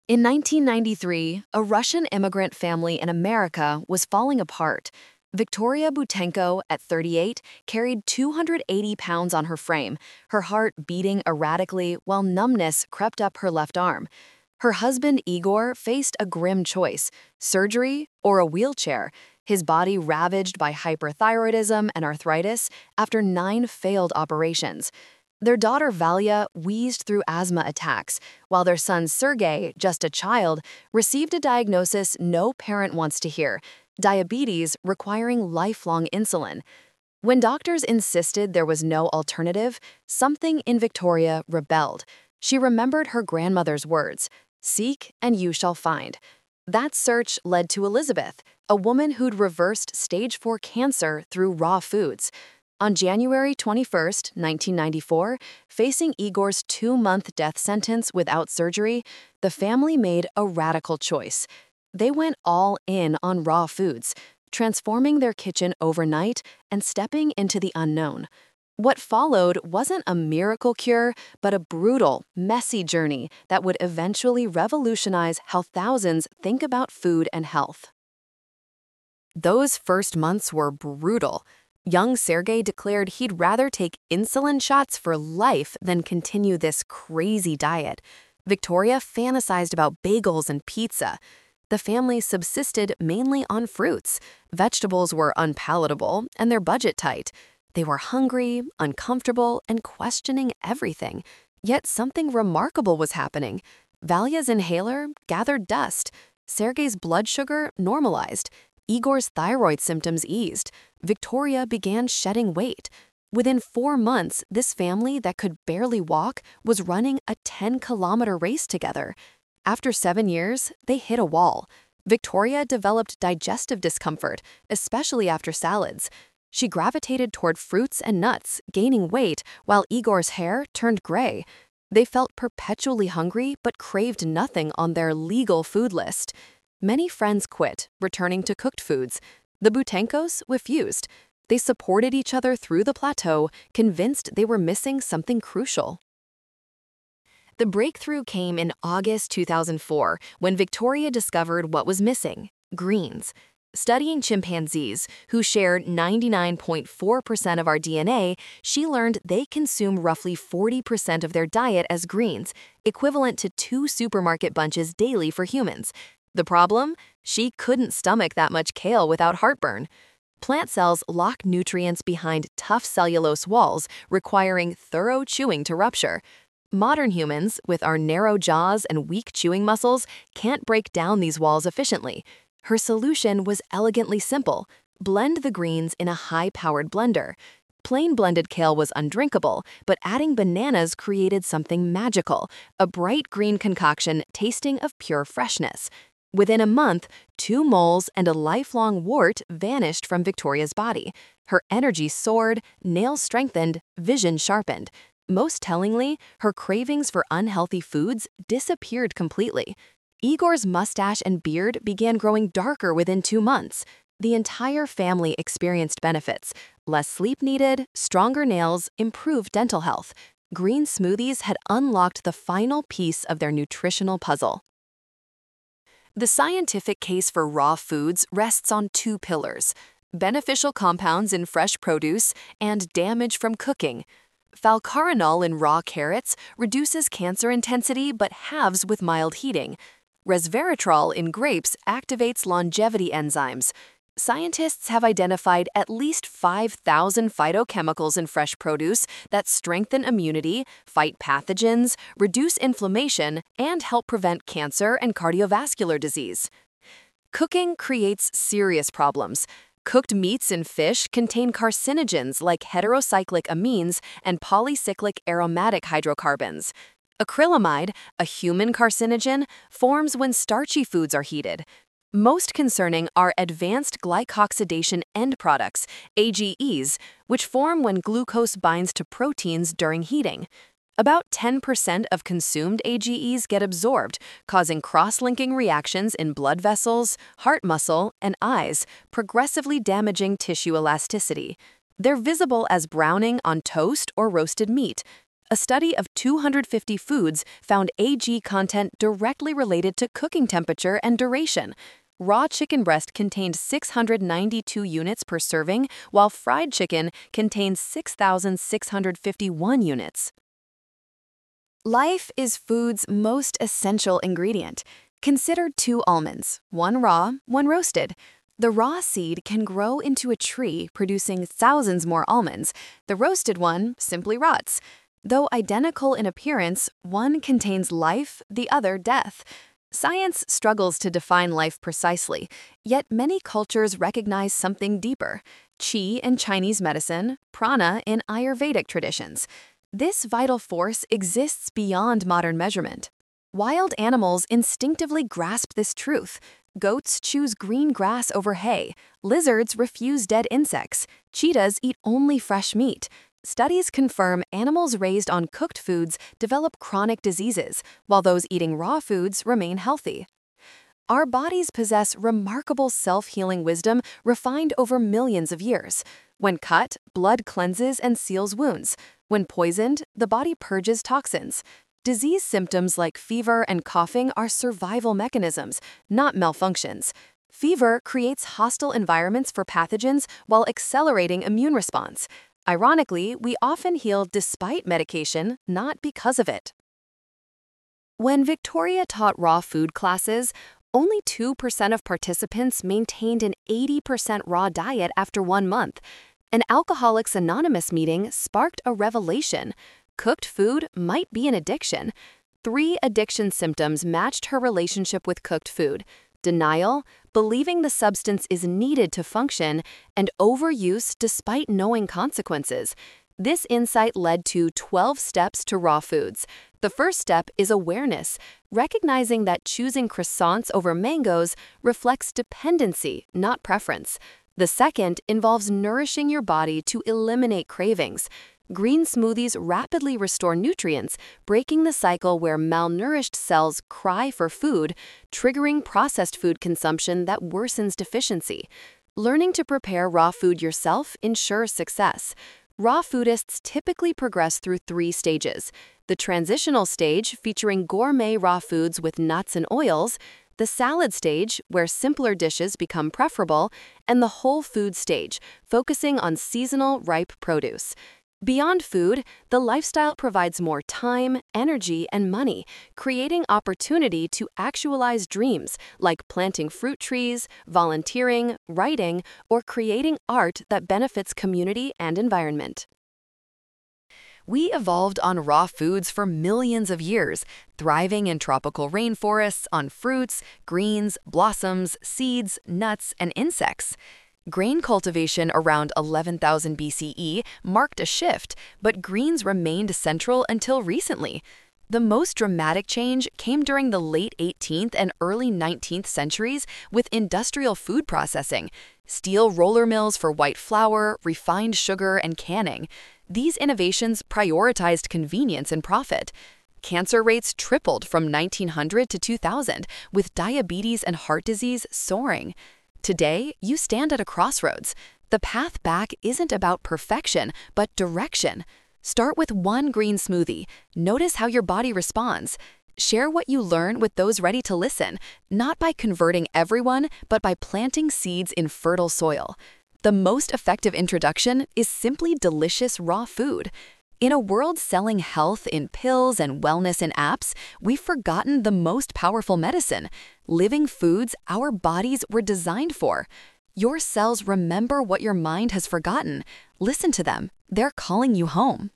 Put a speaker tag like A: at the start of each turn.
A: In 1993, a Russian immigrant family in America was falling apart. Victoria Butenko, at 38, carried 280 pounds on her frame, her heart beating erratically while numbness crept up her left arm. Her husband Igor faced a grim choice: surgery or a wheelchair, his body ravaged by hyperthyroidism and arthritis after 9 failed operations. Their daughter Valia wheezed through asthma attacks, while their son Sergei, just a child, received a diagnosis no parent wants to hear: diabetes requiring lifelong insulin. When doctors insisted there was no alternative, something in Victoria rebelled. She remembered her grandmother's words: "Seek and you shall find." That search led to Elizabeth, a woman who'd reversed stage 4 cancer through raw foods. On January 21, 1994, facing Igor's 2-month death sentence without surgery, the family made a radical choice. They went all in on raw foods, transforming their kitchen overnight and stepping into the unknown. What followed wasn't a miracle cure, but a brutal, messy journey that would eventually revolutionize how thousands think about food and health. Those first months were brutal. Young Sergei declared he'd rather take insulin shots for life than continue this crazy diet. Victoria fantasized about bagels and pizza. The family subsisted mainly on fruits. Vegetables were unpalatable and their budget tight. They were hungry, uncomfortable, and questioning everything. Yet something remarkable was happening. Valia's inhaler gathered dust. Sergei's blood sugar normalized. Igor's thyroid symptoms eased. Victoria began shedding weight. Within 4 months, this family that could barely walk was running a 10-kilometer race together. After 7 years, they hit a wall. Victoria developed digestive discomfort, especially after salads. She gravitated toward fruits and nuts, gaining weight, while Igor's hair turned gray. They felt perpetually hungry but craved nothing on their legal food list. Many friends quit, returning to cooked foods. The Butenkos refused. They supported each other through the plateau, convinced they were missing something crucial. The breakthrough came in August 2004 when Victoria discovered what was missing: greens. Studying chimpanzees, who share 99.4% of our DNA, she learned they consume roughly 40% of their diet as greens, equivalent to 2 supermarket bunches daily for humans. The problem? She couldn't stomach that much kale without heartburn. Plant cells lock nutrients behind tough cellulose walls, requiring thorough chewing to rupture. Modern humans, with our narrow jaws and weak chewing muscles, can't break down these walls efficiently. Her solution was elegantly simple: blend the greens in a high-powered blender. Plain blended kale was undrinkable, but adding bananas created something magical: a bright green concoction tasting of pure freshness. Within a month, 2 moles and a lifelong wart vanished from Victoria's body. Her energy soared, nails strengthened, vision sharpened. Most tellingly, her cravings for unhealthy foods disappeared completely. Igor's mustache and beard began growing darker within 2 months. The entire family experienced benefits: less sleep needed, stronger nails, improved dental health. Green smoothies had unlocked the final piece of their nutritional puzzle. The scientific case for raw foods rests on 2 pillars: beneficial compounds in fresh produce and damage from cooking. Falcarinol in raw carrots reduces cancer intensity but halves with mild heating. Resveratrol in grapes activates longevity enzymes. Scientists have identified at least 5,000 phytochemicals in fresh produce that strengthen immunity, fight pathogens, reduce inflammation, and help prevent cancer and cardiovascular disease. Cooking creates serious problems. Cooked meats and fish contain carcinogens like heterocyclic amines and polycyclic aromatic hydrocarbons. Acrylamide, a human carcinogen, forms when starchy foods are heated. Most concerning are advanced glycoxidation end products, AGEs, which form when glucose binds to proteins during heating. About 10% of consumed AGEs get absorbed, causing cross-linking reactions in blood vessels, heart muscle, and eyes, progressively damaging tissue elasticity. They're visible as browning on toast or roasted meat. A study of 250 foods found AG content directly related to cooking temperature and duration. Raw chicken breast contained 692 units per serving, while fried chicken contained 6,651 units. Life is food's most essential ingredient. Consider 2 almonds, one raw, one roasted. The raw seed can grow into a tree, producing thousands more almonds. The roasted one simply rots. Though identical in appearance, one contains life, the other death. Science struggles to define life precisely, yet many cultures recognize something deeper: qi in Chinese medicine, prana in Ayurvedic traditions. This vital force exists beyond modern measurement. Wild animals instinctively grasp this truth. Goats choose green grass over hay. Lizards refuse dead insects. Cheetahs eat only fresh meat. Studies confirm animals raised on cooked foods develop chronic diseases, while those eating raw foods remain healthy. Our bodies possess remarkable self-healing wisdom refined over millions of years. When cut, blood cleanses and seals wounds. When poisoned, the body purges toxins. Disease symptoms like fever and coughing are survival mechanisms, not malfunctions. Fever creates hostile environments for pathogens while accelerating immune response. Ironically, we often heal despite medication, not because of it. When Victoria taught raw food classes, only 2% of participants maintained an 80% raw diet after 1 month. An Alcoholics Anonymous meeting sparked a revelation: cooked food might be an addiction. 3 addiction symptoms matched her relationship with cooked food: denial, believing the substance is needed to function, and overuse despite knowing consequences. This insight led to 12 steps to raw foods. The first step is awareness, recognizing that choosing croissants over mangoes reflects dependency, not preference. The second involves nourishing your body to eliminate cravings. Green smoothies rapidly restore nutrients, breaking the cycle where malnourished cells cry for food, triggering processed food consumption that worsens deficiency. Learning to prepare raw food yourself ensures success. Raw foodists typically progress through 3 stages: the transitional stage, featuring gourmet raw foods with nuts and oils; the salad stage, where simpler dishes become preferable; and the whole food stage, focusing on seasonal, ripe produce. Beyond food, the lifestyle provides more time, energy, and money, creating opportunity to actualize dreams like planting fruit trees, volunteering, writing, or creating art that benefits community and environment. We evolved on raw foods for millions of years, thriving in tropical rainforests on fruits, greens, blossoms, seeds, nuts, and insects. Grain cultivation around 11,000 BCE marked a shift, but greens remained central until recently. The most dramatic change came during the late 18th and early 19th centuries with industrial food processing: steel roller mills for white flour, refined sugar, and canning. These innovations prioritized convenience and profit. Cancer rates tripled from 1900 to 2000, with diabetes and heart disease soaring. Today, you stand at a crossroads. The path back isn't about perfection, but direction. Start with 1 green smoothie. Notice how your body responds. Share what you learn with those ready to listen, not by converting everyone, but by planting seeds in fertile soil. The most effective introduction is simply delicious raw food. In a world selling health in pills and wellness in apps, we've forgotten the most powerful medicine: living foods our bodies were designed for. Your cells remember what your mind has forgotten. Listen to them. They're calling you home.